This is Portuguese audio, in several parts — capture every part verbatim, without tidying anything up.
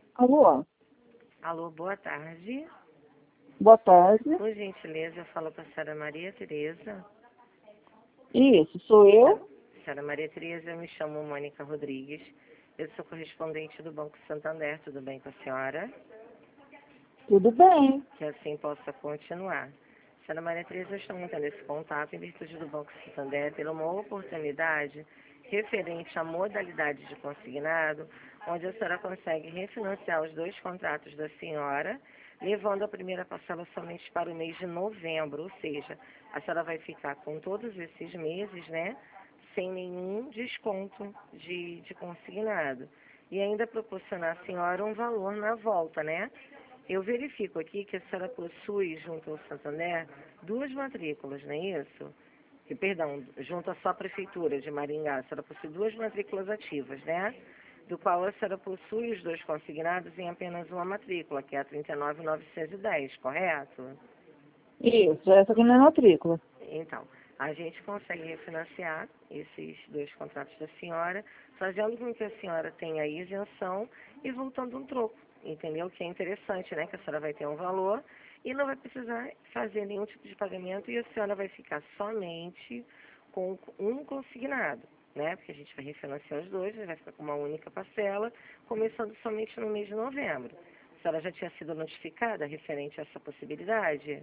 Alô, Alô, boa tarde. boa tarde. Por gentileza, eu falo para a senhora Maria Tereza. Isso, sou eu. Senhora Maria Tereza, eu me chamo Mônica Rodrigues. Eu sou correspondente do Banco Santander. Tudo bem com a senhora? Tudo bem. Que assim possa continuar. Senhora Maria Tereza, eu estou mantendo esse contato em virtude do Banco Santander ter uma oportunidade referente à modalidade de consignado, onde a senhora consegue refinanciar os dois contratos da senhora, levando a primeira parcela somente para o mês de novembro, ou seja, a senhora vai ficar com todos esses meses, né, sem nenhum desconto de, de consignado. E ainda proporcionar à senhora um valor na volta, né? Eu verifico aqui que a senhora possui, junto ao Santander, duas matrículas, não é isso? Que, perdão, junto à sua prefeitura de Maringá, a senhora possui duas matrículas ativas, né? Do qual a senhora possui os dois consignados em apenas uma matrícula, que é a trinta e nove mil novecentos e dez, correto? Isso, essa aqui é a minha matrícula. Então, a gente consegue refinanciar esses dois contratos da senhora, fazendo com que a senhora tenha isenção e voltando um troco, entendeu? Que é interessante, né? Que a senhora vai ter um valor e não vai precisar fazer nenhum tipo de pagamento e a senhora vai ficar somente com um consignado, né? Porque a gente vai refinanciar os dois, vai ficar com uma única parcela, começando somente no mês de novembro. A senhora já tinha sido notificada referente a essa possibilidade?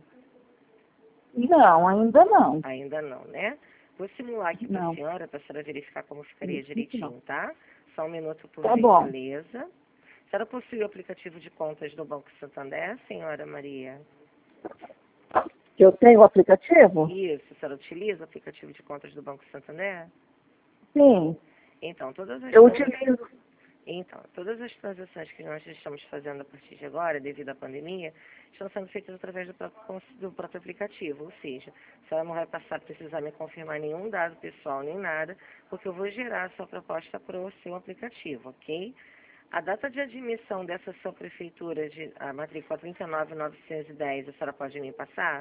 Não, ainda não. Ainda não, né? Vou simular aqui para a Não, senhora, para a senhora verificar como ficaria isso não. direitinho, tá? Só um minuto, por Tá bom. gentileza. A senhora possui o aplicativo de contas do Banco Santander, senhora Maria? Eu tenho o aplicativo? Isso, a senhora utiliza o aplicativo de contas do Banco Santander? Sim, Então, todas as eu transações... utilizo. Então, todas as transações que nós estamos fazendo a partir de agora, devido à pandemia, estão sendo feitas através do próprio, cons- do próprio aplicativo. Ou seja, a senhora não vai passar a precisar me confirmar nenhum dado pessoal nem nada, porque eu vou gerar a sua proposta para o seu aplicativo, ok? A data de admissão dessa sua prefeitura, de, a matrícula trinta e nove mil novecentos e dez, a senhora pode me passar?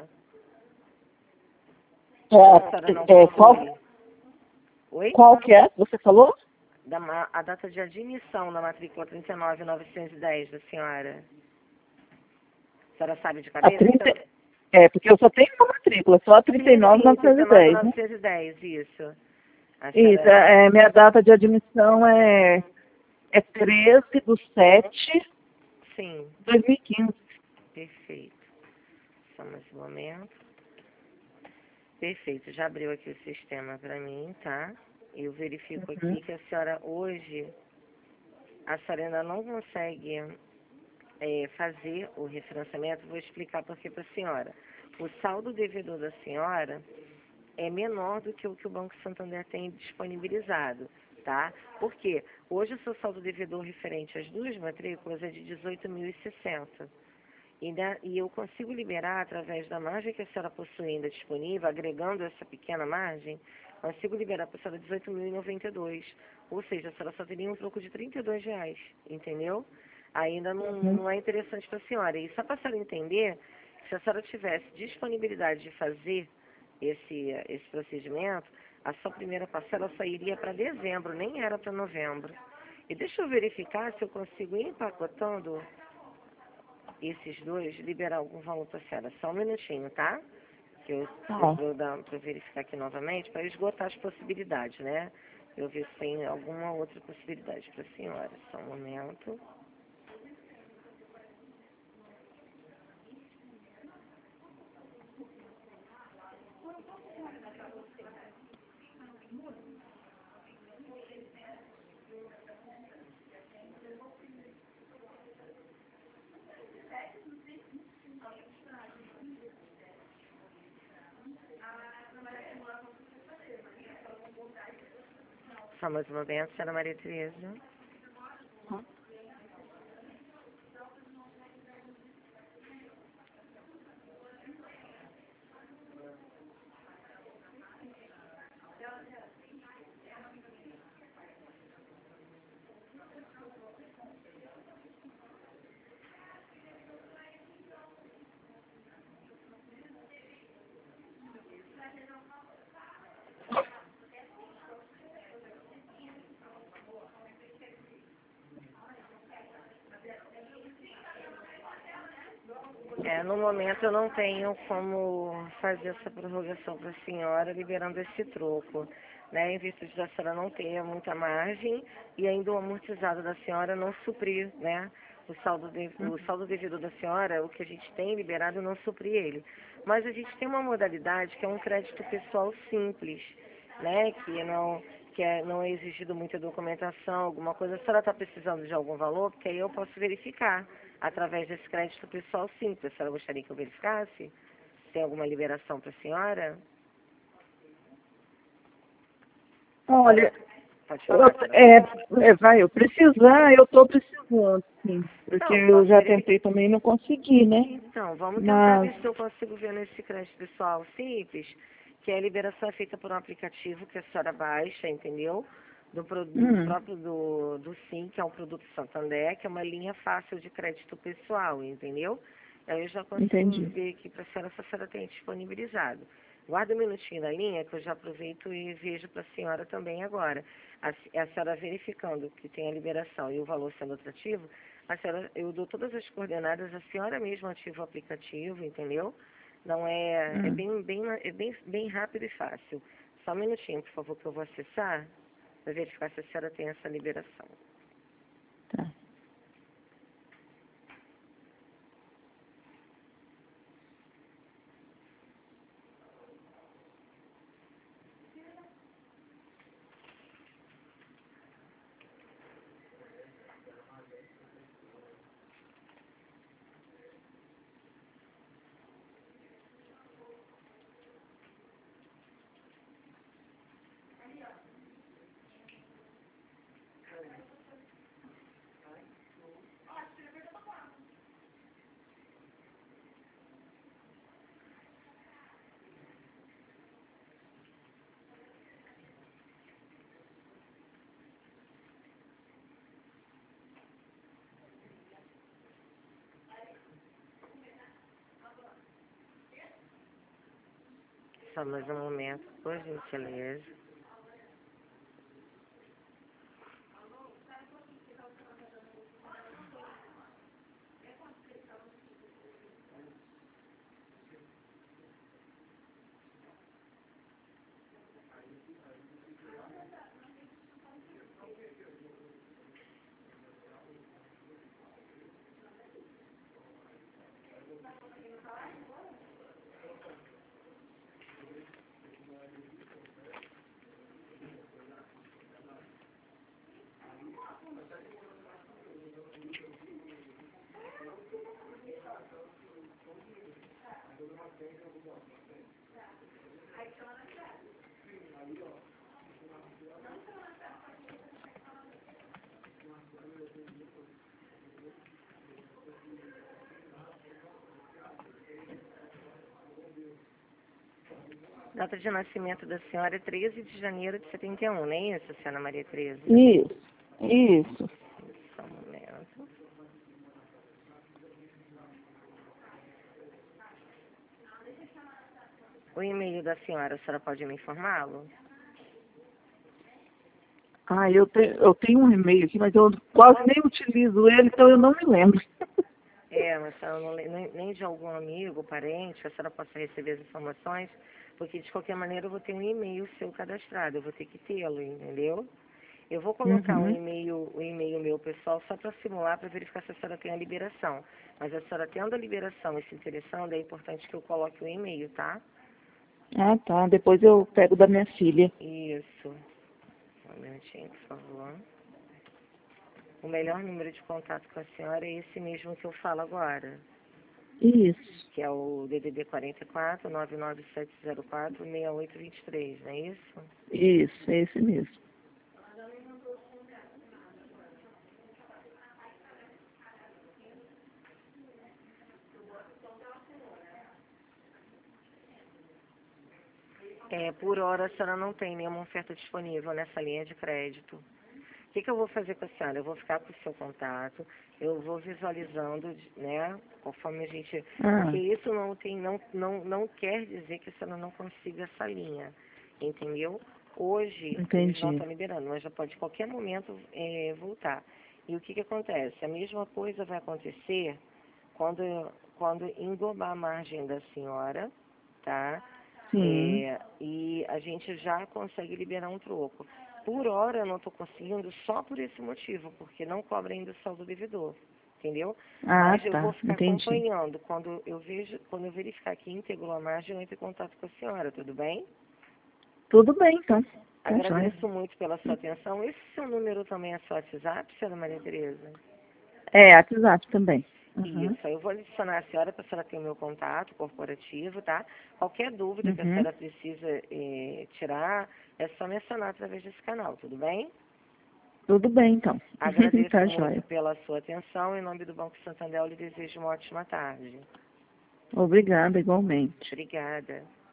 Ou a senhora não É, é, qual, possui? Oi? qual que é? Você falou? Da ma- a data de admissão da matrícula trinta e nove mil novecentos e dez da senhora. A senhora sabe de A cabeça? trinta. É, porque eu só tenho uma matrícula, só a trinta e Sim, nove mil sim, novecentos e dez, né? trinta e nove mil novecentos e dez, isso. A Isso, senhora... é, minha data de admissão é, é treze de sete de Sim, dois mil e quinze. perfeito. Só mais um momento. Perfeito, já abriu aqui o sistema para mim, tá? Eu verifico Uhum. aqui que a senhora hoje, a senhora ainda não consegue é, fazer o refinanciamento. Vou explicar por que para a senhora. O saldo devedor da senhora é menor do que o que o Banco Santander tem disponibilizado, tá? Por quê? Hoje o seu saldo devedor referente às duas matrículas é de dezoito mil e sessenta. E, né, e eu consigo liberar, através da margem que a senhora possui ainda disponível, agregando essa pequena margem, consigo liberar para a senhora dezoito mil e noventa e dois. Ou seja, a senhora só teria um troco de trinta e dois reais, entendeu? Ainda não, Uhum. não é interessante para a senhora. E só para a senhora entender, se a senhora tivesse disponibilidade de fazer esse, esse procedimento, a sua primeira parcela só iria para dezembro, nem era para novembro. E deixa eu verificar se eu consigo ir empacotando esses dois, liberar algum valor para a senhora. Só um minutinho, tá? Que eu, eu Tá. vou dar para verificar aqui novamente, para esgotar as possibilidades, né? Eu ver se tem alguma outra possibilidade para a senhora. Só um momento. Só mais um momento, senhora Maria Tereza. É, no momento eu não tenho como fazer essa prorrogação para a senhora liberando esse troco, né? Em vista de a senhora não ter muita margem e ainda o amortizado da senhora não suprir, né? O saldo, de, o saldo devido da senhora, o que a gente tem liberado não suprir ele. Mas a gente tem uma modalidade que é um crédito pessoal simples, né? Que não, que é, não é exigido muita documentação, alguma coisa. A senhora está precisando de algum valor? Porque aí eu posso verificar através desse crédito pessoal simples. A senhora gostaria que eu verificasse? Tem alguma liberação para a senhora? Olha, Pode eu, falar, senhora. é, é, vai, eu precisar, eu estou precisando, sim. Porque Então, eu posso já verificar. tentei também e não consegui, né? Então, vamos tentar Mas, ver se eu consigo ver nesse crédito pessoal simples, que a liberação é feita por um aplicativo que a senhora baixa, entendeu? Do, pro- do hum, próprio do, do Sim, que é um produto Santander, que é uma linha fácil de crédito pessoal, entendeu? Aí eu já consigo entendi. ver aqui para a senhora se a senhora tem disponibilizado. Guarda um minutinho da linha, que eu já aproveito e vejo para a senhora também agora. A, a senhora verificando que tem a liberação e o valor sendo atrativo, a senhora, eu dou todas as coordenadas, a senhora mesma ativa o aplicativo, entendeu? Não é, é Hum, bem, bem, é bem, bem rápido e fácil. Só um minutinho, por favor, que eu vou acessar para verificar se a senhora tem essa liberação. tá. Só mais um momento, por gentileza. Data de nascimento da senhora é treze de janeiro de setenta e um, não é isso, senhora Maria Tereza? Isso, isso. Só um momento. O e-mail da senhora, a senhora pode me informá-lo? Ah, eu, te, eu tenho um e-mail aqui, mas eu quase nem utilizo ele, então eu não me lembro. É, mas a senhora não, le- nem, nem de algum amigo, parente, que a senhora possa receber as informações, porque de qualquer maneira eu vou ter um e-mail seu cadastrado, eu vou ter que tê-lo, entendeu? Eu vou colocar um Uhum, e-mail, o e-mail meu pessoal só para simular, para verificar se a senhora tem a liberação. Mas a senhora tendo a liberação e se interessando, é importante que eu coloque o e-mail, tá? ah, tá. Depois eu pego da minha filha. Isso. Um minutinho, por favor. O melhor número de contato com a senhora é esse mesmo que eu falo agora, Isso, que é o D D D quarenta e quatro, nove nove sete zero quatro, seis oito dois três, não é isso? isso, é esse mesmo. É, por hora a senhora não tem nenhuma oferta disponível nessa linha de crédito. O que, que eu vou fazer com a senhora? Eu vou ficar com o seu contato, eu vou visualizando, né, conforme a gente... Porque Ah, isso não, tem, não, não, não quer dizer que a senhora não consiga essa linha, entendeu? Hoje eles não entendi. estão liberando, mas já pode a qualquer momento é, voltar. E o que, que acontece? A mesma coisa vai acontecer quando, quando englobar a margem da senhora, tá? Sim. É, e a gente já consegue liberar um troco. Por hora eu não estou conseguindo só por esse motivo, porque não cobra ainda o saldo devedor, entendeu? Ah, Mas eu vou tá. ficar Entendi. acompanhando. Quando eu vejo, quando eu verificar que integrou a margem, eu entro em contato com a senhora, tudo bem? Tudo bem, então. Tá joia. Agradeço muito pela sua atenção. Esse seu número também é seu WhatsApp, senhora Maria Tereza? É, WhatsApp também. Uhum. Isso, eu vou adicionar a senhora para a senhora ter o meu contato corporativo, tá? Qualquer dúvida que a Uhum. senhora precisa eh, tirar, é só mencionar através desse canal, tudo bem? Tudo bem, então. Agradeço Tá muito joia. pela sua atenção. Em nome do Banco Santander, eu lhe desejo uma ótima tarde. Obrigada, igualmente. Obrigada.